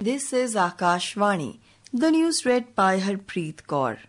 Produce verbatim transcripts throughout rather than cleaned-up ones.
This is Akashvani. The news read by Harpreet Kaur.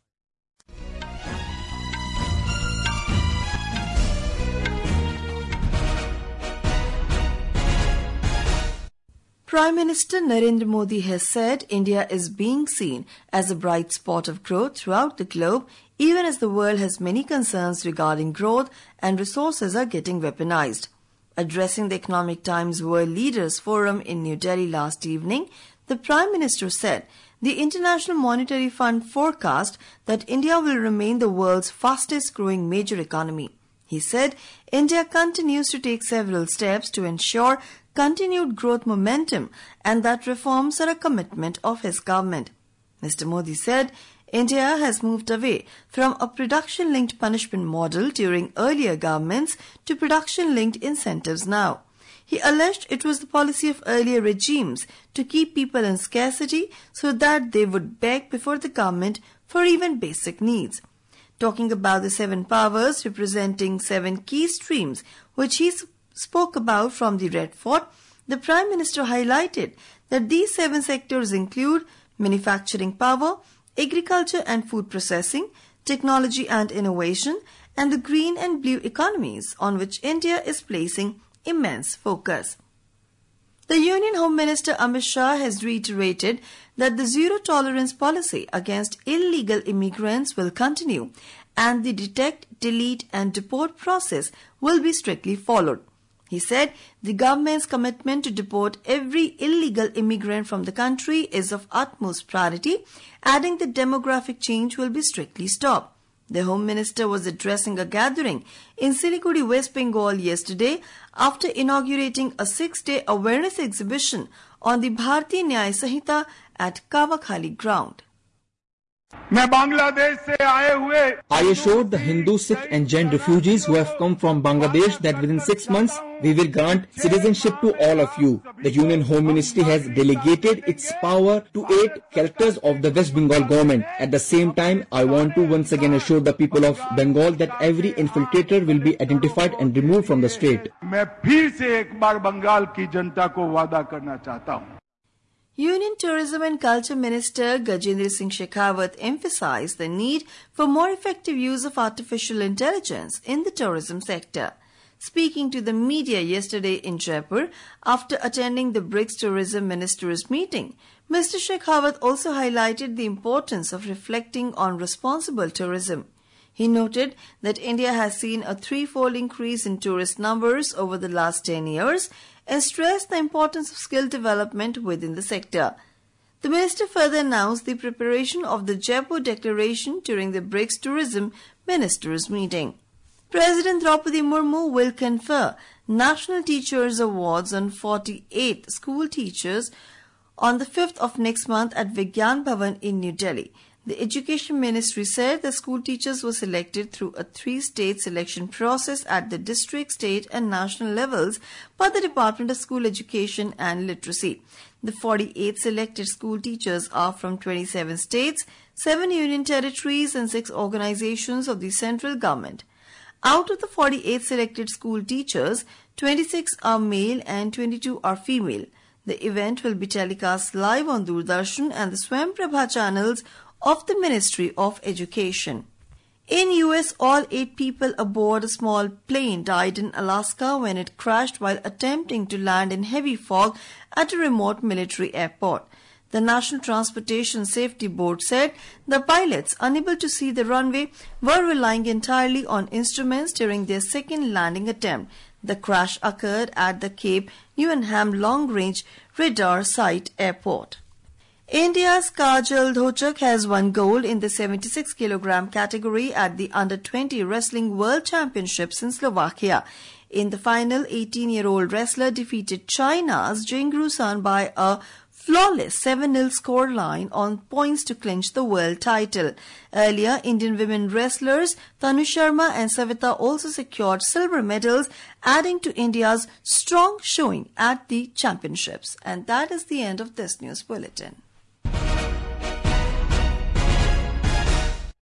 Prime Minister Narendra Modi has said India is being seen as a bright spot of growth throughout the globe, even as the world has many concerns regarding growth and resources are getting weaponized. Addressing the Economic Times World Leaders Forum in New Delhi last evening, the Prime Minister said the International Monetary Fund forecast that India will remain the world's fastest growing major economy. He said India continues to take several steps to ensure continued growth momentum and that reforms are a commitment of his government. Mister Modi said India has moved away from a production-linked punishment model during earlier governments to production-linked incentives now. He alleged it was the policy of earlier regimes to keep people in scarcity so that they would beg before the government for even basic needs. Talking about the seven powers representing seven key streams, which he spoke about from the Red Fort, the Prime Minister highlighted that these seven sectors include manufacturing power, agriculture and food processing, technology and innovation, and the green and blue economies on which India is placing immense focus. The Union Home Minister Amit Shah has reiterated that the zero-tolerance policy against illegal immigrants will continue and the detect, delete and deport process will be strictly followed. He said the government's commitment to deport every illegal immigrant from the country is of utmost priority, adding that demographic change will be strictly stopped. The Home Minister was addressing a gathering in Siliguri, West Bengal yesterday after inaugurating a six-day awareness exhibition on the Bharatiya Nyaya Sanhita at Kavakhali ground. I assured the Hindu, Sikh and Jain refugees who have come from Bangladesh that within six months we will grant citizenship to all of you. The Union Home Ministry has delegated its power to eight collectors of the West Bengal government. At the same time, I want to once again assure the people of Bengal that every infiltrator will be identified and removed from the state. Union Tourism and Culture Minister Gajendra Singh Shekhawat emphasized the need for more effective use of artificial intelligence in the tourism sector. Speaking to the media yesterday in Jaipur after attending the BRICS Tourism Ministers meeting, Mister Shekhawat also highlighted the importance of reflecting on responsible tourism. He noted that India has seen a threefold increase in tourist numbers over the last ten years and stressed the importance of skill development within the sector. The minister further announced the preparation of the Jaipur Declaration during the BRICS Tourism Ministers meeting. President Draupadi Murmu will confer National Teachers Awards on forty-eight school teachers on the fifth of next month at Vigyan Bhavan in New Delhi. The Education Ministry said the school teachers were selected through a three-stage selection process at the district, state and national levels by the Department of School Education and Literacy. The forty-eight selected school teachers are from twenty-seven states, seven union territories and six organizations of the central government. Out of the forty-eight selected school teachers, twenty-six are male and twenty-two are female. The event will be telecast live on Doordarshan and the Swayamprabha channels of the Ministry of Education. In U S, all eight people aboard a small plane died in Alaska when it crashed while attempting to land in heavy fog at a remote military airport. The National Transportation Safety Board said the pilots, unable to see the runway, were relying entirely on instruments during their second landing attempt. The crash occurred at the Cape Newenham Long Range Radar Site Airport. India's Kajal Dhochak has won gold in the seventy-six kilogram category at the under twenty Wrestling World Championships in Slovakia. In the final, eighteen-year-old wrestler defeated China's Jingru Sun by a flawless seven nil scoreline on points to clinch the world title. Earlier, Indian women wrestlers Tanu Sharma and Savita also secured silver medals, adding to India's strong showing at the championships. And that is the end of this news bulletin.